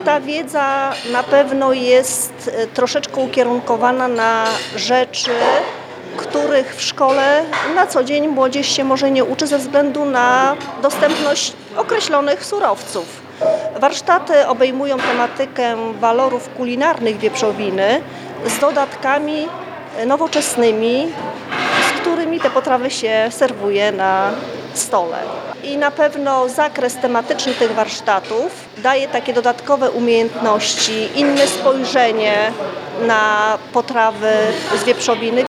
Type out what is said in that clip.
Ta wiedza na pewno jest troszeczkę ukierunkowana na rzeczy, których w szkole na co dzień młodzież się może nie uczy ze względu na dostępność określonych surowców. Warsztaty obejmują tematykę walorów kulinarnych wieprzowiny z dodatkami nowoczesnymi, z którymi te potrawy się serwuje na stole. I na pewno zakres tematyczny tych warsztatów daje takie dodatkowe umiejętności, inne spojrzenie na potrawy z wieprzowiny.